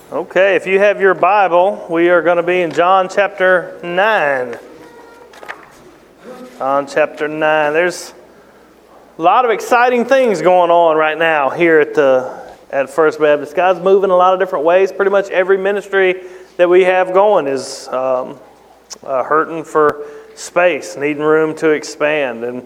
Okay, if you have your Bible, we are going to be in John chapter 9. John chapter 9. There's a lot of exciting things going on right now here at First Baptist. God's moving a lot of different ways. Pretty much every ministry that we have going is hurting for space, needing room to expand. And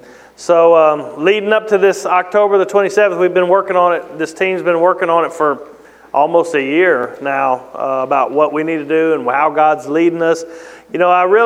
so leading up to this October the 27th, we've been working on it. This team's been working on it for almost a year now about what we need to do and how God's leading us. You know, I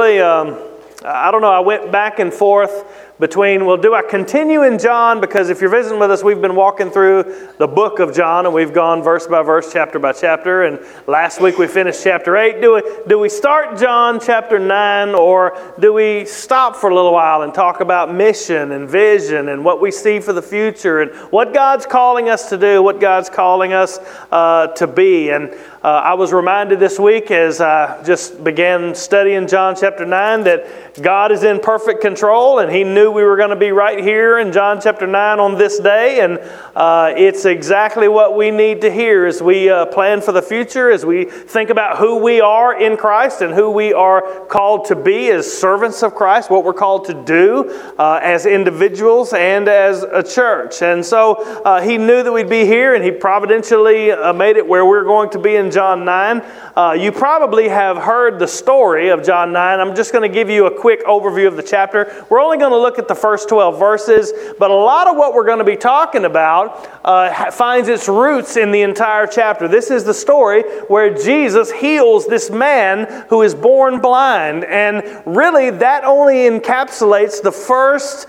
don't know, I went back and forth between, well, do I continue in John? Because if you're visiting with us, we've been walking through the book of John, and we've gone verse by verse, chapter by chapter, and last week we finished chapter 8. Do we start John chapter 9, or do we stop for a little while and talk about mission and vision and what we see for the future and what God's calling us to do, what God's calling us to be? And I was reminded this week as I just began studying John chapter 9 that God is in perfect control, and He knew we were going to be right here in John chapter 9 on this day, and it's exactly what we need to hear as we plan for the future, as we think about who we are in Christ and who we are called to be as servants of Christ, what we're called to do as individuals and as a church. And so He knew that we'd be here, and He providentially made it where we're going to be in John 9. You probably have heard the story of John 9. I'm just going to give you a quick overview of the chapter. We're only going to look at the first 12 verses, but a lot of what we're going to be talking about finds its roots in the entire chapter. This is the story where Jesus heals this man who is born blind, and really that only encapsulates the first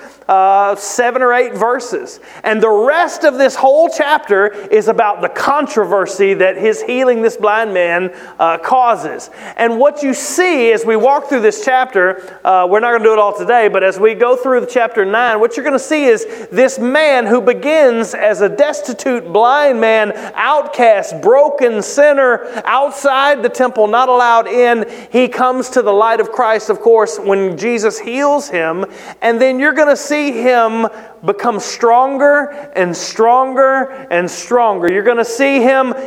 7 or 8 verses. And the rest of this whole chapter is about the controversy that His healing this blind man causes. And what you see as we walk through this chapter, we're not going to do it all today, but as we go through the chapter 9, what you're going to see is this man who begins as a destitute blind man, outcast, broken sinner, outside the temple, not allowed in. He comes to the light of Christ, of course, when Jesus heals him. And then you're going to see him become stronger and stronger and stronger. You're going to see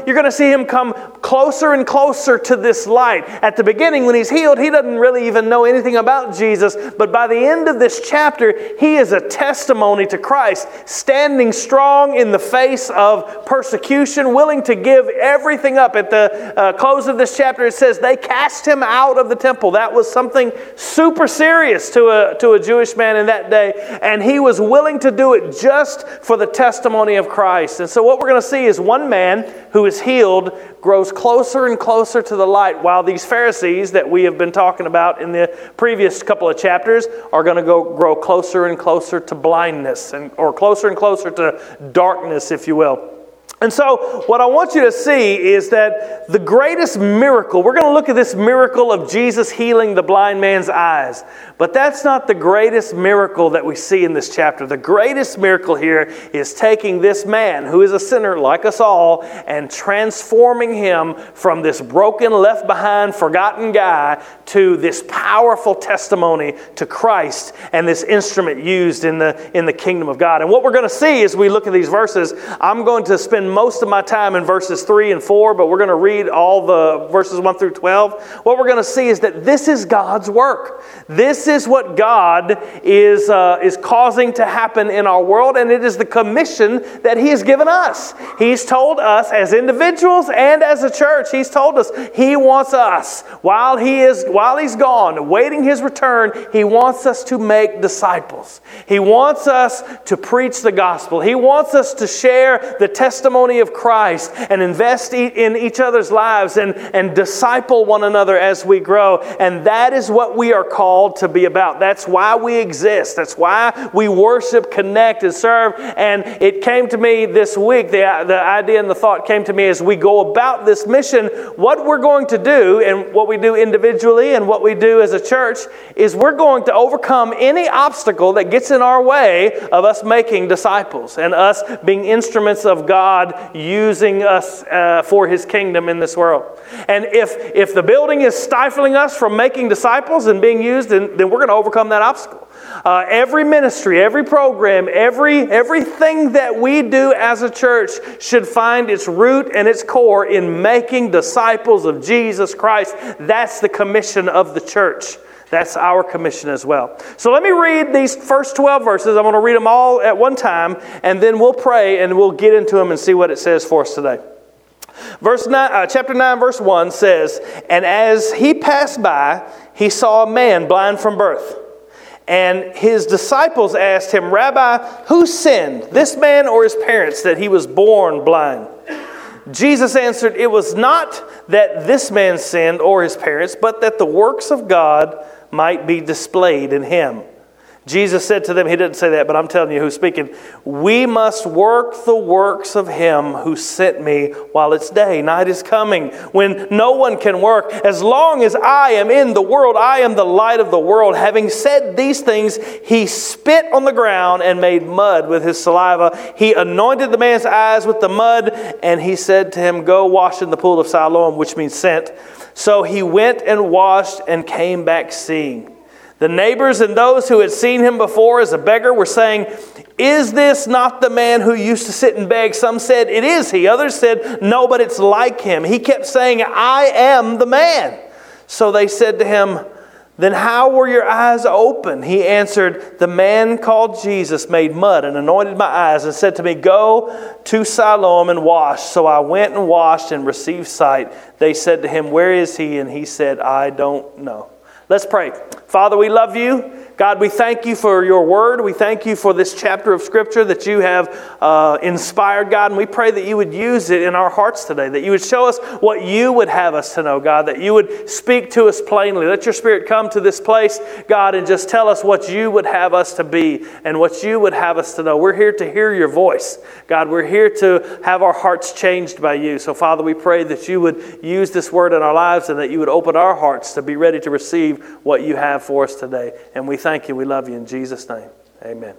him come closer and closer to this light. At the beginning, when he's healed, he doesn't really even know anything about Jesus, but by the end of this chapter, he is a testimony to Christ, standing strong in the face of persecution, willing to give everything up. At the close of this chapter, it says they cast him out of the temple. That was something super serious to a Jewish man in that day, and he was willing to do it just for the testimony of Christ. And so what we're going to see is one man who is healed grows closer and closer to the light, while these Pharisees that we have been talking about in the previous couple of chapters are going to grow closer and closer to blindness, or closer and closer to darkness, if you will. And so what I want you to see is that the greatest miracle, we're going to look at this miracle of Jesus healing the blind man's eyes. But that's not the greatest miracle that we see in this chapter. The greatest miracle here is taking this man, who is a sinner like us all, and transforming him from this broken, left behind, forgotten guy to this powerful testimony to Christ and this instrument used in the kingdom of God. And what we're going to see as we look at these verses, I'm going to spend most of my time in verses 3 and 4, but we're going to read all the verses 1 through 12. What we're going to see is that this is God's work. This is what God is causing to happen in our world, and it is the commission that He has given us. He's told us as individuals and as a church, He's told us He wants us, while He's gone, awaiting His return, He wants us to make disciples. He wants us to preach the gospel. He wants us to share the testimony of Christ and invest in each other's lives and disciple one another as we grow. And that is what we are called to be about. That's why we exist. That's why we worship, connect, and serve. And it came to me this week, the idea and the thought came to me as we go about this mission, what we're going to do and what we do individually and what we do as a church is we're going to overcome any obstacle that gets in our way of us making disciples and us being instruments of God God using us for His kingdom in this world. And if the building is stifling us from making disciples and being used, then we're going to overcome that obstacle. Every ministry, every program, everything that we do as a church should find its root and its core in making disciples of Jesus Christ. That's the commission of the church. That's our commission as well. So let me read these first 12 verses. I'm going to read them all at one time, and then we'll pray and we'll get into them and see what it says for us today. Chapter 9, verse 1 says, "And as he passed by, he saw a man blind from birth. And his disciples asked him, 'Rabbi, who sinned, this man or his parents, that he was born blind?' Jesus answered, 'It was not that this man sinned or his parents, but that the works of God might be displayed in him.' Jesus said to them," he didn't say that, but I'm telling you who's speaking, "We must work the works of him who sent me while it's day. Night is coming when no one can work. As long as I am in the world, I am the light of the world." Having said these things, he spit on the ground and made mud with his saliva. He anointed the man's eyes with the mud, and he said to him, "Go wash in the pool of Siloam," which means sent. So he went and washed and came back seeing. The neighbors and those who had seen him before as a beggar were saying, "Is this not the man who used to sit and beg?" Some said, "It is he." Others said, "No, but it's like him." He kept saying, "I am the man." So they said to him, "Then how were your eyes open?" He answered, "The man called Jesus made mud and anointed my eyes and said to me, 'Go to Siloam and wash.' So I went and washed and received sight." They said to him, "Where is he?" And he said, "I don't know." Let's pray. Father, we love you. God, we thank you for your word. We thank you for this chapter of Scripture that you have inspired, God. And we pray that you would use it in our hearts today, that you would show us what you would have us to know, God, that you would speak to us plainly. Let your Spirit come to this place, God, and just tell us what you would have us to be and what you would have us to know. We're here to hear your voice. God, we're here to have our hearts changed by you. So, Father, we pray that you would use this word in our lives and that you would open our hearts to be ready to receive what you have for us today. And we thank you. We love you in Jesus' name. Amen.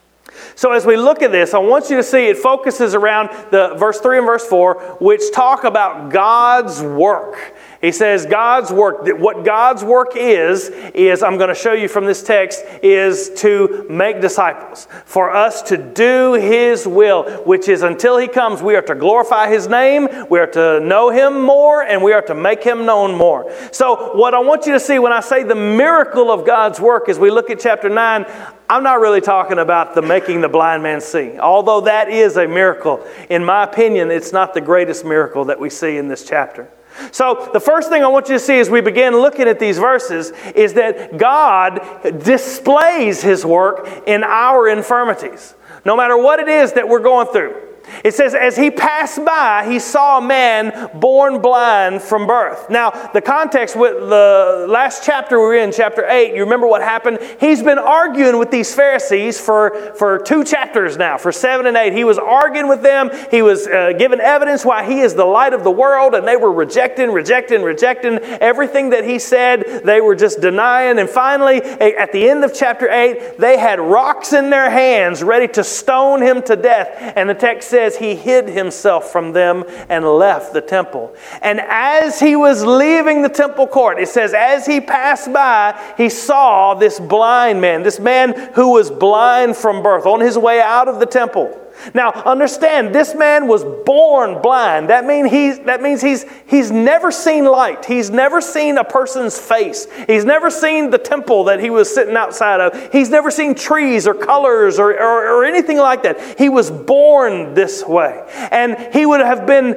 So as we look at this, I want you to see it focuses around the verse 3 and verse 4, which talk about God's work. He says God's work. What God's work is I'm going to show you from this text, is to make disciples. For us to do His will, which is until He comes, we are to glorify His name, we are to know Him more, and we are to make Him known more. So what I want you to see when I say the miracle of God's work, as we look at chapter 9, I'm not really talking about the making the blind man see. Although that is a miracle, in my opinion, it's not the greatest miracle that we see in this chapter. So the first thing I want you to see as we begin looking at these verses is that God displays His work in our infirmities. No matter what it is that we're going through. It says, as he passed by, he saw a man born blind from birth. Now, the context with the last chapter we're in, chapter 8, you remember what happened? He's been arguing with these Pharisees for 2 chapters now, for 7 and 8. He was arguing with them. He was giving evidence why he is the light of the world, and they were rejecting everything that he said. They were just denying. And finally, at the end of chapter 8, they had rocks in their hands ready to stone him to death. And the text says he hid himself from them and left the temple. And as he was leaving the temple court, it says, as he passed by, he saw this blind man, this man who was blind from birth, on his way out of the temple. Now, understand, this man was born blind. That means he's never seen light. He's never seen a person's face. He's never seen the temple that he was sitting outside of. He's never seen trees or colors or anything like that. He was born this way. And he would have been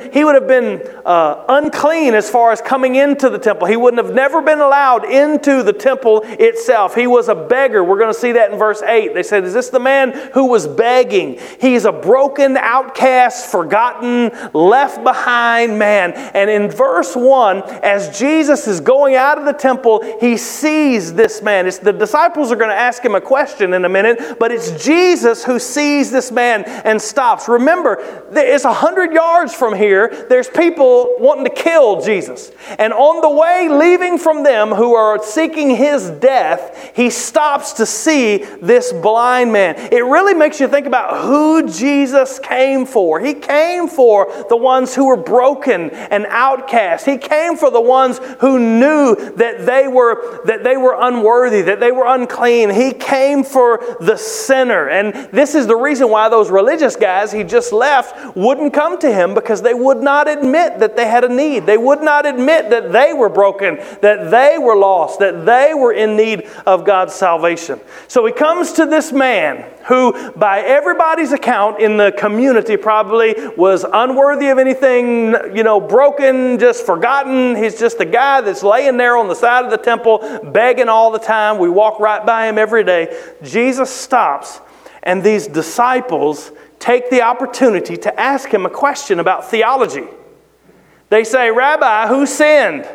unclean as far as coming into the temple. He wouldn't have never been allowed into the temple itself. He was a beggar. We're going to see that in verse 8. They said, is this the man who was begging? He's a broken, outcast, forgotten, left behind man. And in verse 1, as Jesus is going out of the temple, he sees this man. The disciples are going to ask him a question in a minute, but it's Jesus who sees this man and stops. Remember, it's 100 yards from here. There's people wanting to kill Jesus. And on the way, leaving from them who are seeking his death, he stops to see this blind man. It really makes you think about who Jesus came for. He came for the ones who were broken and outcast. He came for the ones who knew that they were unworthy, that they were unclean. He came for the sinner. And this is the reason why those religious guys he just left wouldn't come to him, because they would not admit that they had a need. They would not admit that they were broken, that they were lost, that they were in need of God's salvation. So he comes to this man who, by everybody's account in the community, probably was unworthy of anything, broken, just forgotten. He's just the guy that's laying there on the side of the temple, begging all the time. We walk right by him every day. Jesus stops, and these disciples take the opportunity to ask him a question about theology. They say, "Rabbi, who sinned?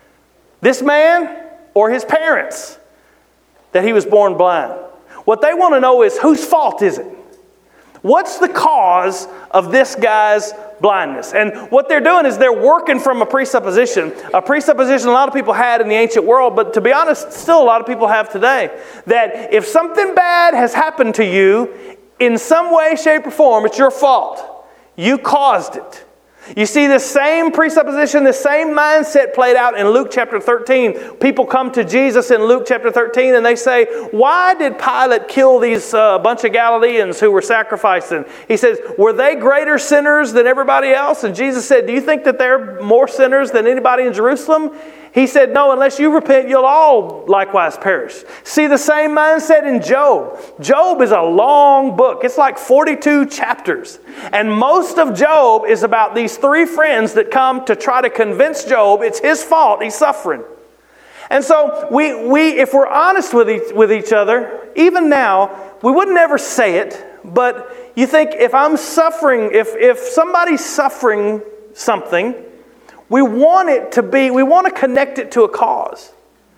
This man or his parents, that he was born blind?" What they want to know is, whose fault is it? What's the cause of this guy's blindness? And what they're doing is they're working from a presupposition a lot of people had in the ancient world, but to be honest, still a lot of people have today, that if something bad has happened to you in some way, shape, or form, it's your fault. You caused it. You see this same presupposition, this same mindset played out in Luke chapter 13. People come to Jesus in Luke chapter 13 and they say, "Why did Pilate kill these bunch of Galileans who were sacrificing?" He says, "Were they greater sinners than everybody else?" And Jesus said, "Do you think that they're more sinners than anybody in Jerusalem?" He said, "No, unless you repent, you'll all likewise perish." See the same mindset in Job. Job is a long book. It's like 42 chapters. And most of Job is about these three friends that come to try to convince Job it's his fault he's suffering. And so we if we're honest with each other, even now, we would never say it, but you think if I'm suffering, if somebody's suffering something, we want to connect it to a cause.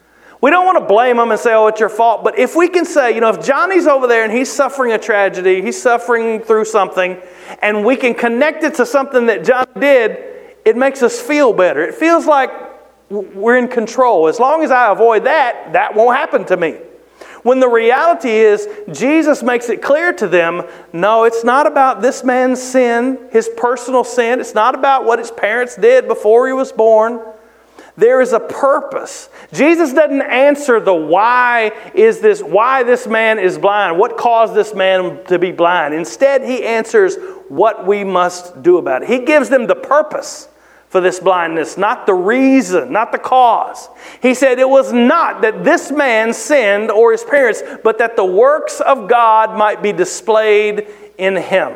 We don't want to blame them and say, "Oh, it's your fault." But if we can say, if Johnny's over there and he's suffering a tragedy, he's suffering through something, and we can connect it to something that Johnny did, it makes us feel better. It feels like we're in control. As long as I avoid that, that won't happen to me. When the reality is, Jesus makes it clear to them, no, it's not about this man's sin, his personal sin. It's not about what his parents did before he was born. There is a purpose. Jesus doesn't answer the why this man is blind, what caused this man to be blind. Instead, he answers what we must do about it. He gives them the purpose for this blindness, not the reason, not the cause. He said it was not that this man sinned or his parents, but that the works of God might be displayed in him.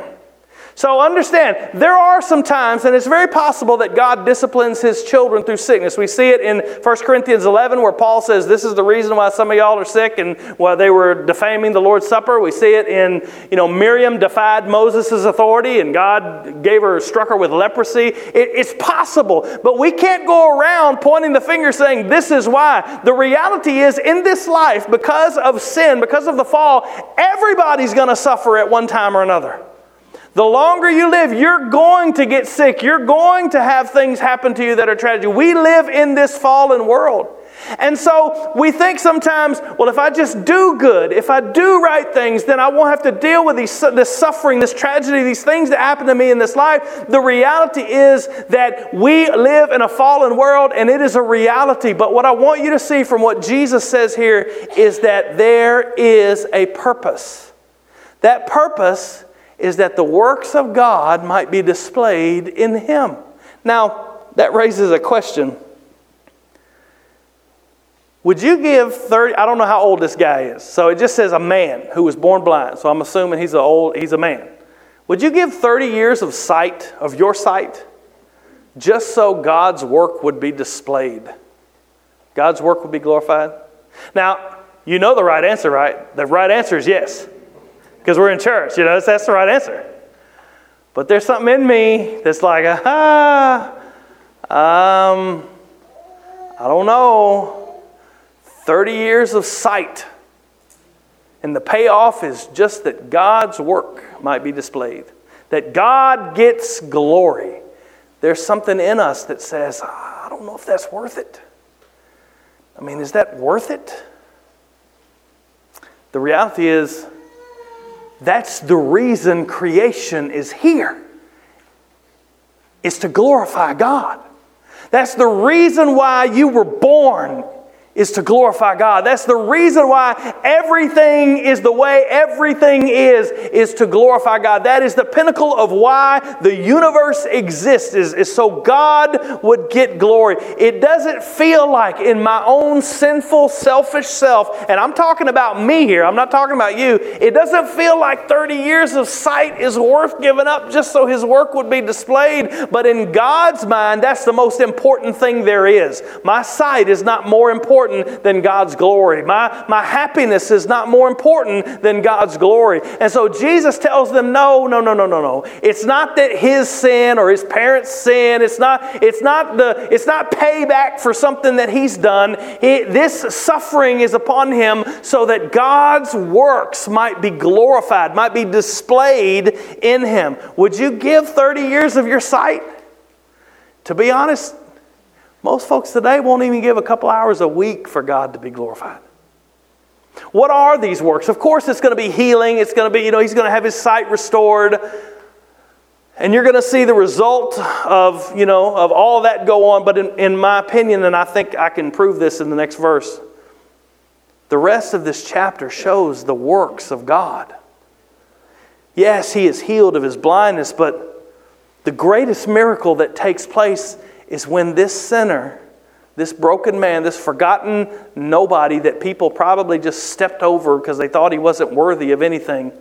So understand, there are some times, and it's very possible that God disciplines his children through sickness. We see it in 1 Corinthians 11 where Paul says this is the reason why some of y'all are sick and why they were defaming the Lord's Supper. We see it in, Miriam defied Moses' authority and God struck her with leprosy. It's possible, but we can't go around pointing the finger saying this is why. The reality is, in this life, because of sin, because of the fall, everybody's going to suffer at one time or another. The longer you live, you're going to get sick. You're going to have things happen to you that are tragic. We live in this fallen world. And so we think sometimes, well, if I just do good, if I do right things, then I won't have to deal with this suffering, this tragedy, these things that happen to me in this life. The reality is that we live in a fallen world, and it is a reality. But what I want you to see from what Jesus says here is that there is a purpose. That purpose is that the works of God might be displayed in him. Now, that raises a question. Would you give 30, I don't know how old this guy is, so it just says a man who was born blind, so I'm assuming he's a man. Would you give 30 years of sight, of your sight, just so God's work would be displayed? God's work would be glorified? Now, you know the right answer, right? The right answer is yes. Because we're in church, that's the right answer. But there's something in me that's like, I don't know. 30 years of sight. And the payoff is just that God's work might be displayed. That God gets glory. There's something in us that says, I don't know if that's worth it. I mean, is that worth it? The reality is, That's the reason creation is here. It's to glorify God. That's the reason why you were born, is to glorify God. That's the reason why everything is the way everything is to glorify God. That is the pinnacle of why the universe exists, is so God would get glory. It doesn't feel like in my own sinful, selfish self, and I'm talking about me here, I'm not talking about you, it doesn't feel like 30 years of sight is worth giving up just so His work would be displayed. But in God's mind, that's the most important thing there is. My sight is not more important than God's glory. My happiness is not more important than God's glory. And so Jesus tells them, no. It's not that his sin or his parents' sin. It's not payback for something that he's done. This suffering is upon him so that God's works might be glorified, might be displayed in him. Would you give 30 years of your sight? To be honest, most folks today won't even give a couple hours a week for God to be glorified. What are these works? Of course, it's going to be healing. It's going to be, he's going to have his sight restored. And you're going to see the result of all that go on. But in my opinion, and I think I can prove this in the next verse, the rest of this chapter shows the works of God. Yes, he is healed of his blindness, but the greatest miracle that takes place is when this sinner, this broken man, this forgotten nobody that people probably just stepped over because they thought he wasn't worthy of anything,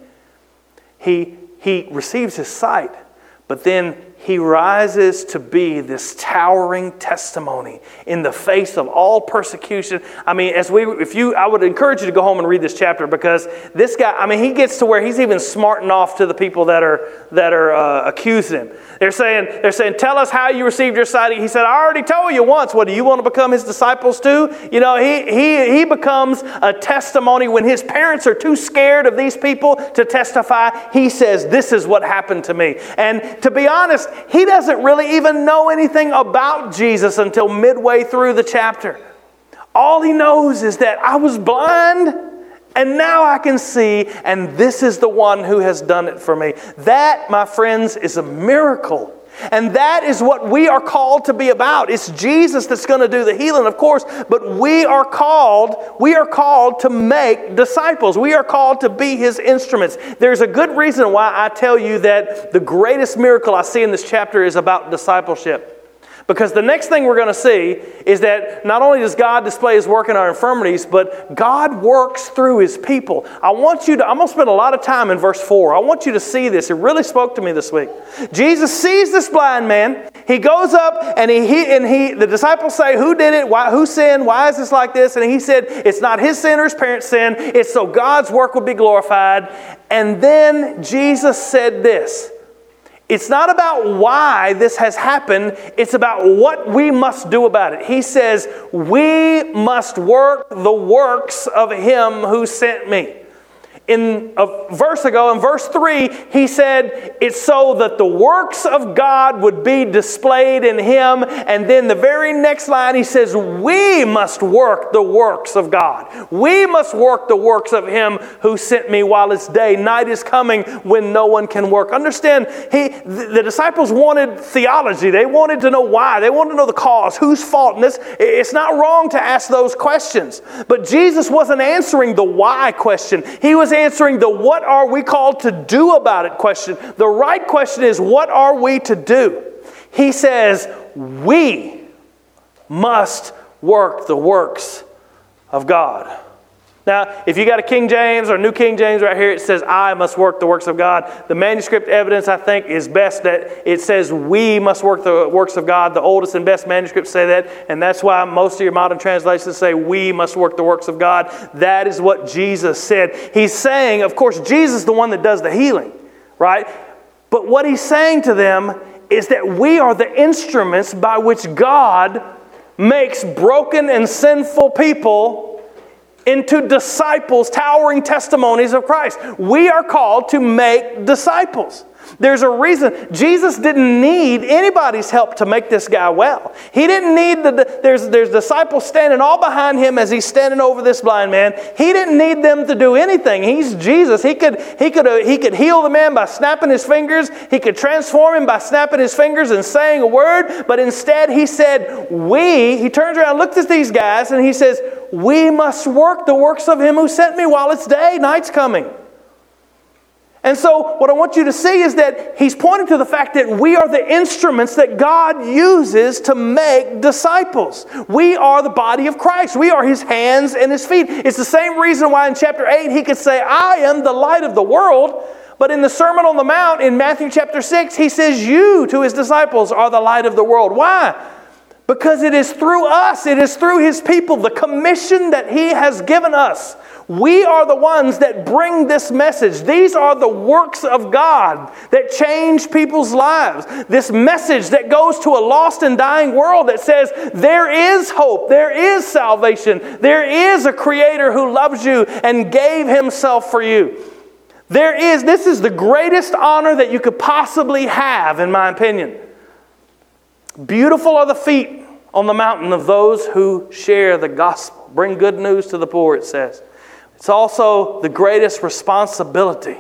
he receives his sight, but then he rises to be this towering testimony in the face of all persecution. I mean, I would encourage you to go home and read this chapter, because this guy, he gets to where he's even smarting off to the people that are accusing him. They're saying, tell us how you received your sight. He said, I already told you once. What, do you want to become his disciples too? He becomes a testimony when his parents are too scared of these people to testify. He says, this is what happened to me. And to be honest, he doesn't really even know anything about Jesus until midway through the chapter. All he knows is that I was blind and now I can see, and this is the one who has done it for me. That, my friends, is a miracle. And that is what we are called to be about. It's Jesus that's going to do the healing, of course, but we are called to make disciples. We are called to be his instruments. There's a good reason why I tell you that the greatest miracle I see in this chapter is about discipleship. Because the next thing we're going to see is that not only does God display his work in our infirmities, but God works through his people. I'm going to spend a lot of time in verse 4. I want you to see this. It really spoke to me this week. Jesus sees this blind man. He goes up and the disciples say, who did it? Who sinned? Why is this like this? And he said, it's not his sin or his parents' sin. It's so God's work would be glorified. And then Jesus said this. It's not about why this has happened. It's about what we must do about it. He says, we must work the works of him who sent me. In a verse ago, in verse 3, he said, it's so that the works of God would be displayed in him. And then the very next line, he says, we must work the works of God. We must work the works of him who sent me while it's day. Night is coming when no one can work. Understand, the disciples wanted theology. They wanted to know why. They wanted to know the cause, whose fault. And it's not wrong to ask those questions. But Jesus wasn't answering the why question. He was answering the what are we called to do about it question. The right question is, what are we to do? He says, we must work the works of God. Now, if you got a King James or New King James right here, it says, I must work the works of God. The manuscript evidence, I think, is best that it says, we must work the works of God. The oldest and best manuscripts say that, and that's why most of your modern translations say, we must work the works of God. That is what Jesus said. He's saying, of course, Jesus is the one that does the healing, right? But what he's saying to them is that we are the instruments by which God makes broken and sinful people into disciples, towering testimonies of Christ. We are called to make disciples. There's a reason. Jesus didn't need anybody's help to make this guy well. He didn't need there's disciples standing all behind him as he's standing over this blind man. He didn't need them to do anything. He's Jesus. He could heal the man by snapping his fingers. He could transform him by snapping his fingers and saying a word. But instead he said, he turns around, looks at these guys, and he says, we must work the works of him who sent me while it's day. Night's coming. And so what I want you to see is that he's pointing to the fact that we are the instruments that God uses to make disciples. We are the body of Christ. We are his hands and his feet. It's the same reason why in chapter 8 he could say, I am the light of the world. But in the Sermon on the Mount in Matthew chapter 6, he says, you, to his disciples, are the light of the world. Why? Because it is through us, it is through his people, the commission that he has given us. We are the ones that bring this message. These are the works of God that change people's lives. This message that goes to a lost and dying world that says there is hope, there is salvation, there is a Creator who loves you and gave himself for you. This is the greatest honor that you could possibly have, in my opinion. Beautiful are the feet on the mountain of those who share the gospel. Bring good news to the poor, it says. It's also the greatest responsibility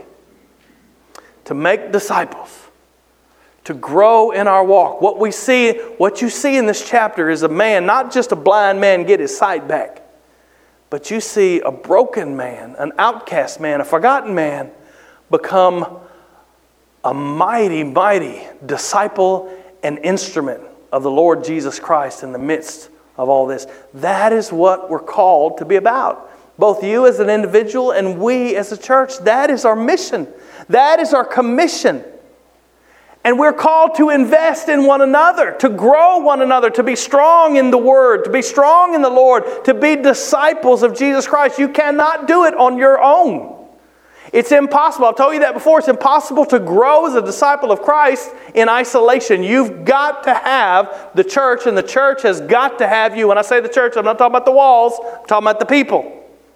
to make disciples, to grow in our walk. What you see in this chapter is a man, not just a blind man get his sight back, but you see a broken man, an outcast man, a forgotten man become a mighty, mighty disciple and instrument of the Lord Jesus Christ in the midst of all this. That is what we're called to be about. Both you as an individual and we as a church, that is our mission. That is our commission. And we're called to invest in one another, to grow one another, to be strong in the Word, to be strong in the Lord, to be disciples of Jesus Christ. You cannot do it on your own. It's impossible. I've told you that before. It's impossible to grow as a disciple of Christ in isolation. You've got to have the church, and the church has got to have you. When I say the church, I'm not talking about the walls. I'm talking about the people.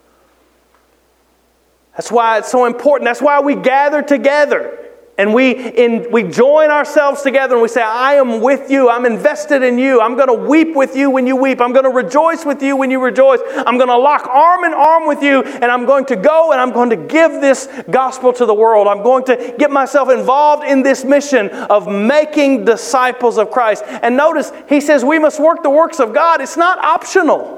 That's why it's so important. That's why we gather together. And we join ourselves together and we say, I am with you. I'm invested in you. I'm going to weep with you when you weep. I'm going to rejoice with you when you rejoice. I'm going to lock arm in arm with you. And I'm going to go and I'm going to give this gospel to the world. I'm going to get myself involved in this mission of making disciples of Christ. And notice, he says we must work the works of God. It's not optional.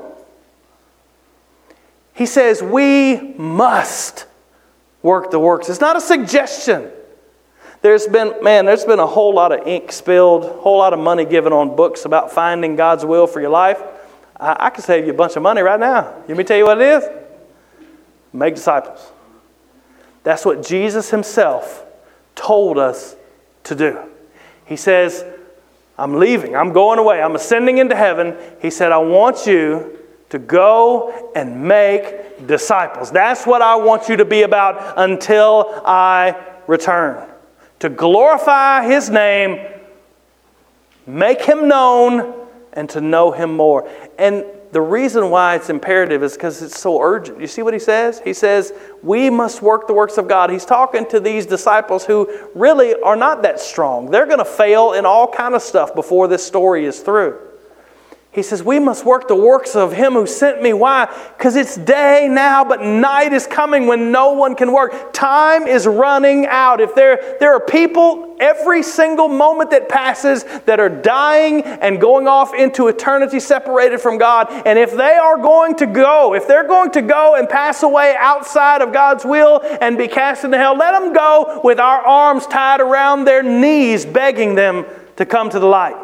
He says we must work the works. It's not a suggestion. There's been a whole lot of ink spilled, a whole lot of money given on books about finding God's will for your life. I can save you a bunch of money right now. Let me tell you what it is. Make disciples. That's what Jesus himself told us to do. He says, I'm leaving. I'm going away. I'm ascending into heaven. He said, I want you to go and make disciples. That's what I want you to be about until I return. To glorify his name, make him known, and to know him more. And the reason why it's imperative is because it's so urgent. You see what he says? He says, we must work the works of God. He's talking to these disciples who really are not that strong. They're going to fail in all kind of stuff before this story is through. He says, we must work the works of him who sent me. Why? Because it's day now, but night is coming when no one can work. Time is running out. If there are people every single moment that passes that are dying and going off into eternity separated from God, and if they're going to go and pass away outside of God's will and be cast into hell, let them go with our arms tied around their knees, begging them to come to the light.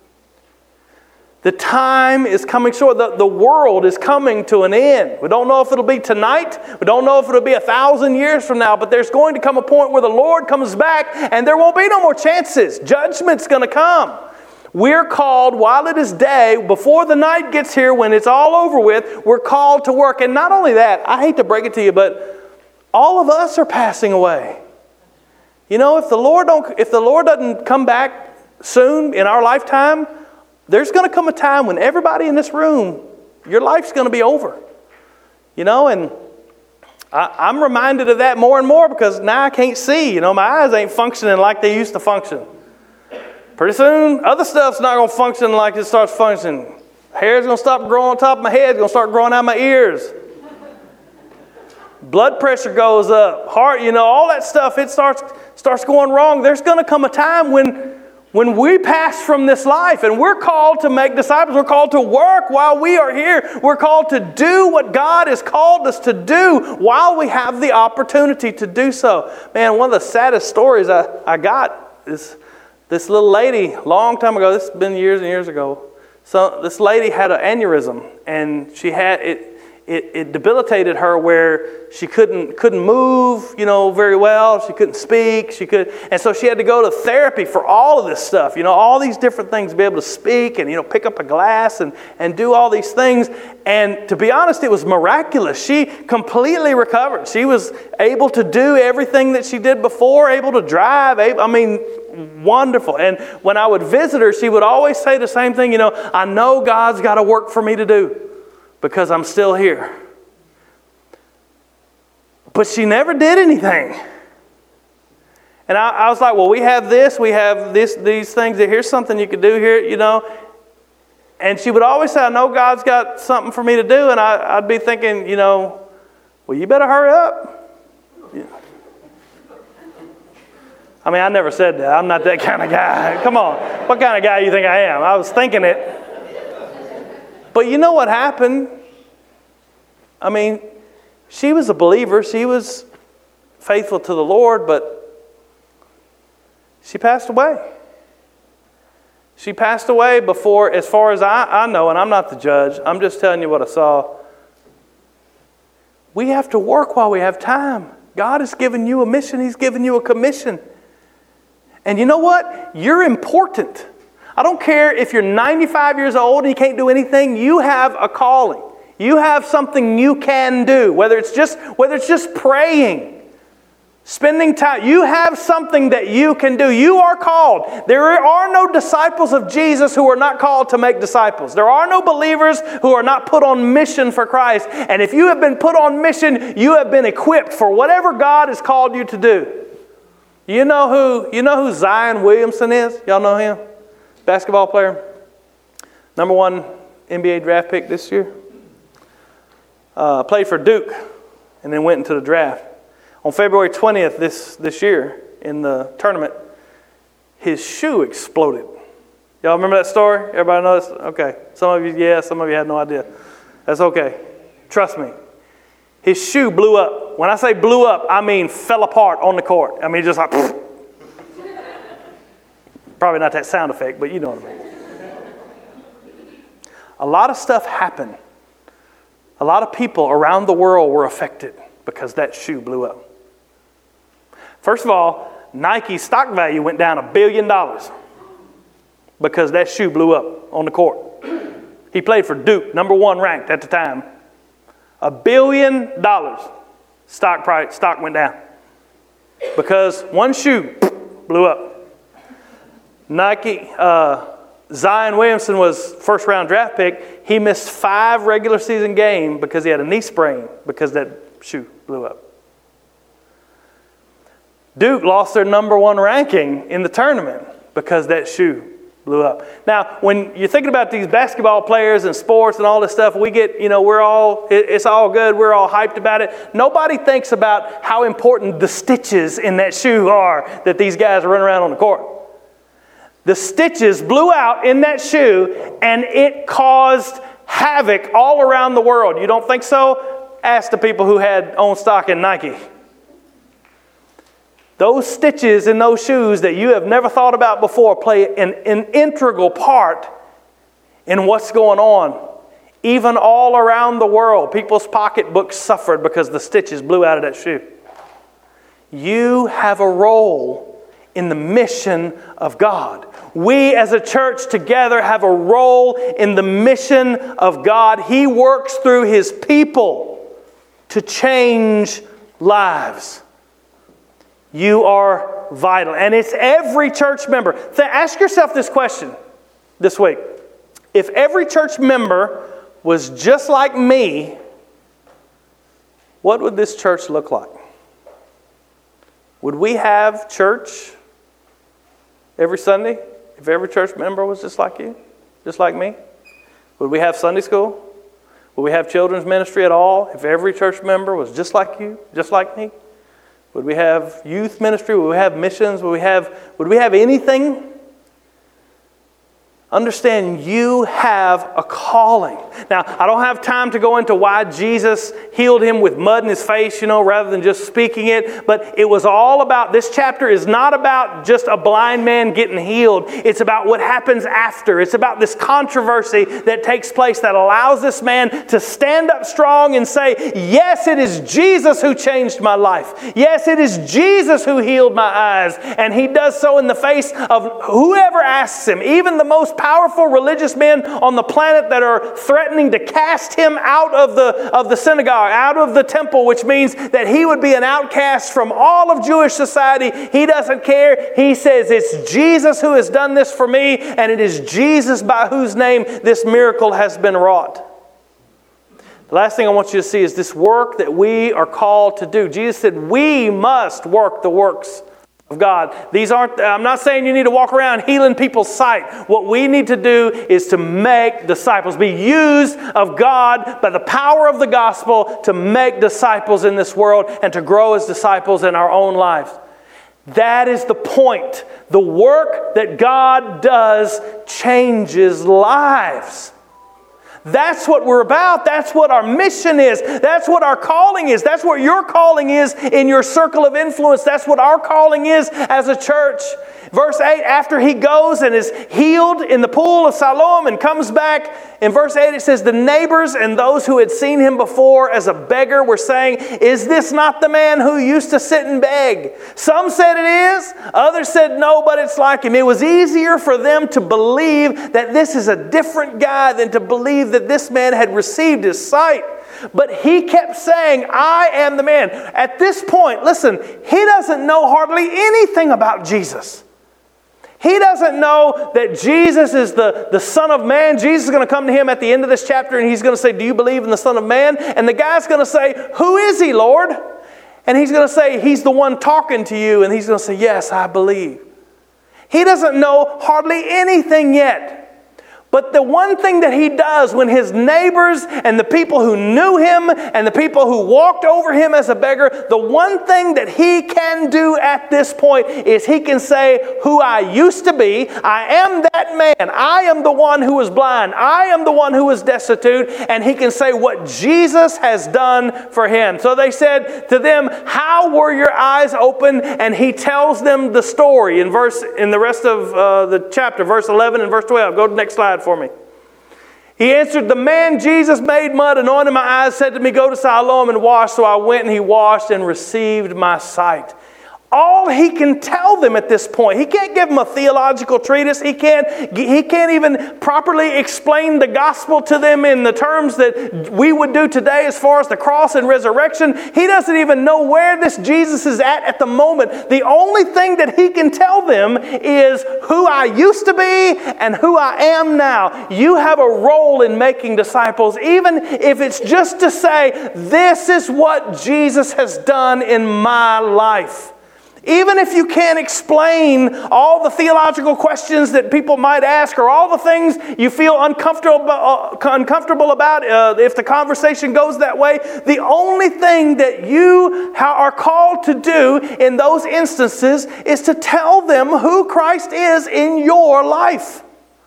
The time is coming short. The world is coming to an end. We don't know if it'll be tonight. We don't know if it'll be 1,000 years from now. But there's going to come a point where the Lord comes back and there won't be no more chances. Judgment's going to come. We're called while it is day, before the night gets here, when it's all over with, we're called to work. And not only that, I hate to break it to you, but all of us are passing away. You know, if the Lord doesn't come back soon in our lifetime, there's going to come a time when everybody in this room, your life's going to be over. You know, and I'm reminded of that more and more because now I can't see. My eyes ain't functioning like they used to function. Pretty soon, other stuff's not going to function like it starts functioning. Hair's going to stop growing on top of my head. It's going to start growing out my ears. Blood pressure goes up. Heart, all that stuff, it starts going wrong. There's going to come a time when we pass from this life and we're called to make disciples. We're called to work while we are here. We're called to do what God has called us to do while we have the opportunity to do so. Man, one of the saddest stories I got is this little lady, long time ago, this has been years and years ago. So this lady had an aneurysm, and she had it debilitated her where she couldn't move, very well. She couldn't speak. And so she had to go to therapy for all of this stuff, all these different things to be able to speak and, pick up a glass and do all these things. And to be honest, it was miraculous. She completely recovered. She was able to do everything that she did before, able to drive. Wonderful. And when I would visit her, she would always say the same thing, I know God's got a work for me to do, because I'm still here. But she never did anything. And I was like, well, we have these things. Here's something you could do here, And she would always say, I know God's got something for me to do. And I'd be thinking, well, you better hurry up. Yeah. I never said that. I'm not that kind of guy. Come on. What kind of guy do you think I am? I was thinking it. But you know what happened? She was a believer. She was faithful to the Lord, but she passed away. She passed away before, as far as I know, and I'm not the judge. I'm just telling you what I saw. We have to work while we have time. God has given you a mission. He's given you a commission. And you know what? You're important. I don't care if you're 95 years old and you can't do anything. You have a calling. You have something you can do. Whether it's just praying, spending time. You have something that you can do. You are called. There are no disciples of Jesus who are not called to make disciples. There are no believers who are not put on mission for Christ. And if you have been put on mission, you have been equipped for whatever God has called you to do. You know who Zion Williamson is? Y'all know him? Basketball player. Number 1 NBA draft pick this year. Played for Duke and then went into the draft. On February 20th this year in the tournament, his shoe exploded. Y'all remember that story? Everybody know this? Okay. Some of you, yeah, some of you had no idea. That's okay. Trust me. His shoe blew up. When I say blew up, I mean fell apart on the court. Just like... Probably not that sound effect, but you know what I mean. A lot of stuff happened. A lot of people around the world were affected because that shoe blew up. First of all, Nike's stock value went down $1 billion because that shoe blew up on the court. He played for Duke, number 1 ranked at the time. $1 billion stock went down because one shoe blew up. Zion Williamson was first round draft pick. He missed 5 regular season games because he had a knee sprain because that shoe blew up. Duke lost their number 1 ranking in the tournament because that shoe blew up. Now, when you're thinking about these basketball players and sports and all this stuff, we get, it's all good. We're all hyped about it. Nobody thinks about how important the stitches in that shoe are that these guys are running around on the court. The stitches blew out in that shoe, and it caused havoc all around the world. You don't think so? Ask the people who owned stock in Nike. Those stitches in those shoes that you have never thought about before play an integral part in what's going on. Even all around the world, people's pocketbooks suffered because the stitches blew out of that shoe. You have a role in the mission of God. We as a church together have a role in the mission of God. He works through His people to change lives. You are vital. And it's every church member. Ask yourself this question this week. If every church member was just like me, what would this church look like? Would we have church every Sunday if every church member was just like you, just like me? Would we have Sunday school? Would we have children's ministry at all if every church member was just like you, just like me? Would we have youth ministry? Would we have missions? Would we have anything? Understand, you have a calling. Now, I don't have time to go into why Jesus healed him with mud in his face, rather than just speaking it. But it was all about, this chapter is not about just a blind man getting healed. It's about what happens after. It's about this controversy that takes place that allows this man to stand up strong and say, yes, it is Jesus who changed my life. Yes, it is Jesus who healed my eyes. And he does so in the face of whoever asks him, even the most powerful religious men on the planet that are threatening to cast him out of the synagogue, out of the temple, which means that he would be an outcast from all of Jewish society. He doesn't care. He says, it's Jesus who has done this for me, and it is Jesus by whose name this miracle has been wrought. The last thing I want you to see is this work that we are called to do. Jesus said, we must work the works of God. I'm not saying you need to walk around healing people's sight. What we need to do is to make disciples, be used of God by the power of the gospel to make disciples in this world and to grow as disciples in our own lives. That is the point. The work that God does changes lives. That's what we're about. That's what our mission is. That's what our calling is. That's what your calling is in your circle of influence. That's what our calling is as a church. Verse 8, after he goes and is healed in the pool of Siloam and comes back, in verse 8 it says, the neighbors and those who had seen him before as a beggar were saying, is this not the man who used to sit and beg? Some said it is. Others said no, but it's like him. It was easier for them to believe that this is a different guy than to believe that this man had received his sight. But he kept saying, I am the man. At this point, listen, he doesn't know hardly anything about Jesus. He doesn't know that Jesus is the Son of Man. Jesus is going to come to him at the end of this chapter and he's going to say, do you believe in the Son of Man? And the guy's going to say, who is he, Lord? And he's going to say, he's the one talking to you. And he's going to say, yes, I believe. He doesn't know hardly anything yet. But the one thing that he does when his neighbors and the people who knew him and the people who walked over him as a beggar, the one thing that he can do at this point is he can say, who I used to be, I am that man. I am the one who was blind. I am the one who was destitute. And he can say what Jesus has done for him. So they said to them, how were your eyes open? And he tells them the story in the rest of the chapter, verse 11 and verse 12. Go to the next slide for me. He answered, the man Jesus made mud, anointed my eyes, said to me, go to Siloam and wash. So I went and he washed and received my sight. All he can tell them at this point, he can't give them a theological treatise. He can't even properly explain the gospel to them in the terms that we would do today as far as the cross and resurrection. He doesn't even know where this Jesus is at the moment. The only thing that he can tell them is who I used to be and who I am now. You have a role in making disciples, even if it's just to say, this is what Jesus has done in my life. Even if you can't explain all the theological questions that people might ask or all the things you feel uncomfortable about if the conversation goes that way, the only thing that you are called to do in those instances is to tell them who Christ is in your life.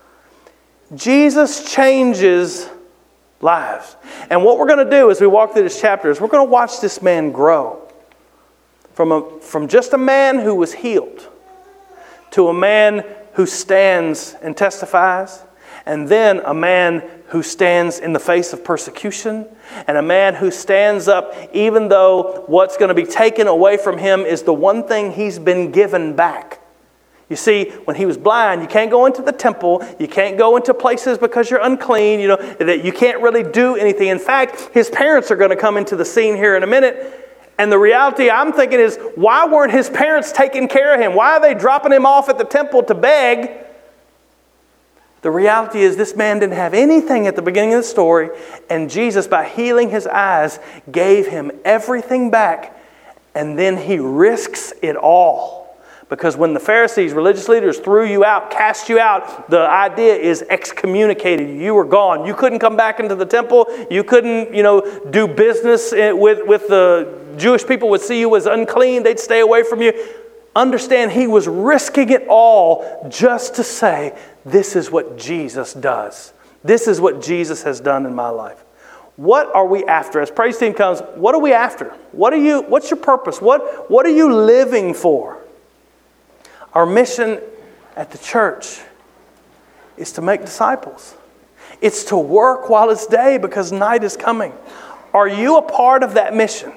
Jesus changes lives. And what we're going to do as we walk through this chapter is we're going to watch this man grow. From just a man who was healed to a man who stands and testifies, and then a man who stands in the face of persecution, and a man who stands up even though what's going to be taken away from him is the one thing he's been given back. You see, when he was blind, you can't go into the temple. You can't go into places because you're unclean. That you can't really do anything. In fact, his parents are going to come into the scene here in a minute. And the reality I'm thinking is, why weren't his parents taking care of him? Why are they dropping him off at the temple to beg? The reality is this man didn't have anything at the beginning of the story, and Jesus, by healing his eyes, gave him everything back, and then he risks it all. Because when the Pharisees, religious leaders, threw you out, cast you out, the idea is excommunicated. You were gone. You couldn't come back into the temple. You couldn't, do business with the Jewish people would see you as unclean. They'd stay away from you. Understand, he was risking it all just to say, this is what Jesus does. This is what Jesus has done in my life. What are we after? As praise team comes, what are we after? What's your purpose? What are you living for? Our mission at the church is to make disciples. It's to work while it's day because night is coming. Are you a part of that mission?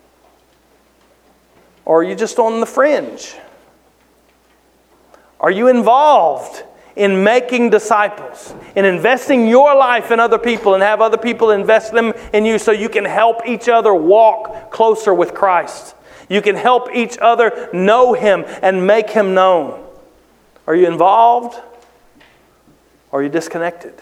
Or are you just on the fringe? Are you involved in making disciples, in investing your life in other people and have other people invest them in you so you can help each other walk closer with Christ? You can help each other know Him and make Him known. Are you involved? Or are you disconnected?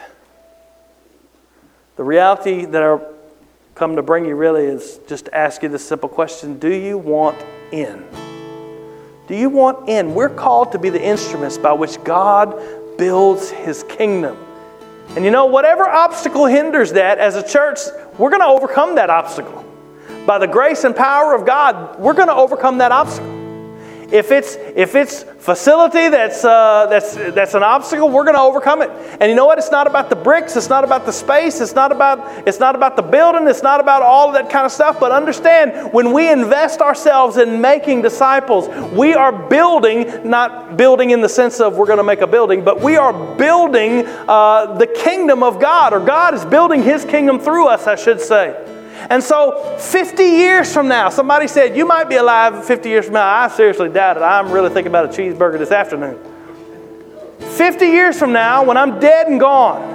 The reality that I've come to bring you really is just to ask you this simple question. Do you want in? Do you want in? We're called to be the instruments by which God builds His kingdom. And whatever obstacle hinders that, as a church, we're going to overcome that obstacle. By the grace and power of God, we're going to overcome that obstacle. If it's facility that's an obstacle, we're going to overcome it. And you know what? It's not about the bricks. It's not about the space. It's not about the building. It's not about all of that kind of stuff. But understand, when we invest ourselves in making disciples, we are building, not building in the sense of we're going to make a building, but we are building the kingdom of God, or God is building His kingdom through us, I should say. And so 50 years from now, somebody said, you might be alive 50 years from now. I seriously doubt it. I'm really thinking about a cheeseburger this afternoon. 50 years from now, when I'm dead and gone,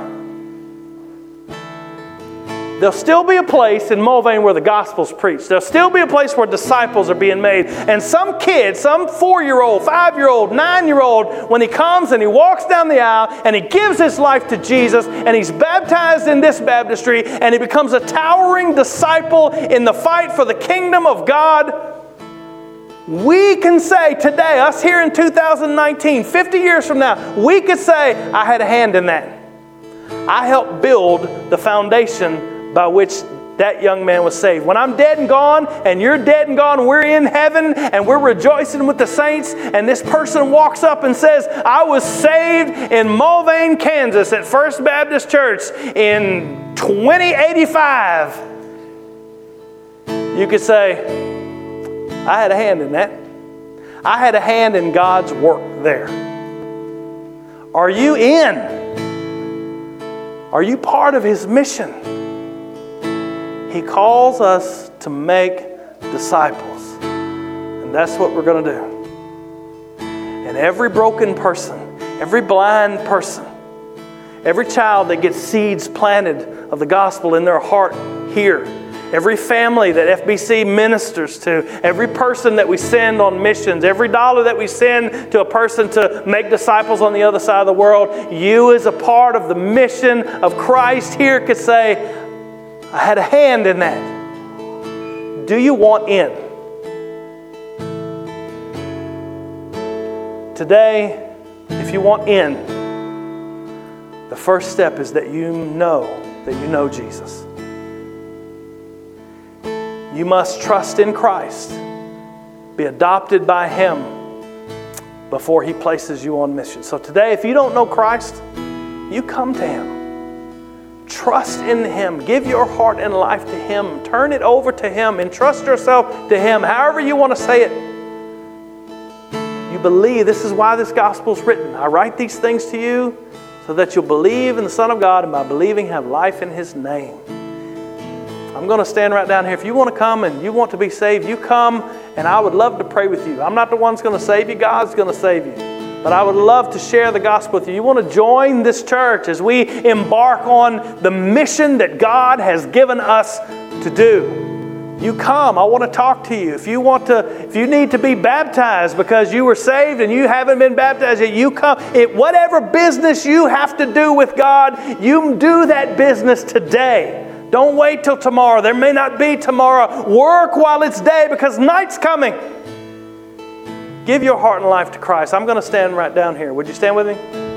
there'll still be a place in Mulvane where the gospel's preached. There'll still be a place where disciples are being made. And some kid, some 4-year-old, 5-year-old, 9-year-old, when he comes and he walks down the aisle and he gives his life to Jesus and he's baptized in this baptistry and he becomes a towering disciple in the fight for the kingdom of God, we can say today, us here in 2019, 50 years from now, we could say, I had a hand in that. I helped build the foundation by which that young man was saved. When I'm dead and gone, and you're dead and gone, we're in heaven, and we're rejoicing with the saints, and this person walks up and says, I was saved in Mulvane, Kansas at First Baptist Church in 2085. You could say, I had a hand in that. I had a hand in God's work there. Are you in? Are you part of His mission? He calls us to make disciples. And that's what we're going to do. And every broken person, every blind person, every child that gets seeds planted of the gospel in their heart here, every family that FBC ministers to, every person that we send on missions, every dollar that we send to a person to make disciples on the other side of the world, you as a part of the mission of Christ here could say, I had a hand in that. Do you want in? Today, if you want in, the first step is that you know Jesus. You must trust in Christ, be adopted by Him before He places you on mission. So today, if you don't know Christ, you come to Him. Trust in Him. Give your heart and life to Him. Turn it over to Him. Entrust yourself to Him. However you want to say it. You believe. This is why this gospel is written. I write these things to you so that you'll believe in the Son of God, and by believing have life in His name. I'm going to stand right down here. If you want to come and you want to be saved, you come, and I would love to pray with you. I'm not the one that's going to save you. God's going to save you. But I would love to share the gospel with you. You want to join this church as we embark on the mission that God has given us to do. you come. I want to talk to you. If you need to be baptized because you were saved and you haven't been baptized yet, you come. Whatever business you have to do with God, you do that business today. Don't wait till tomorrow. There may not be tomorrow. Work while it's day because night's coming. Give your heart and life to Christ. I'm going to stand right down here. Would you stand with me?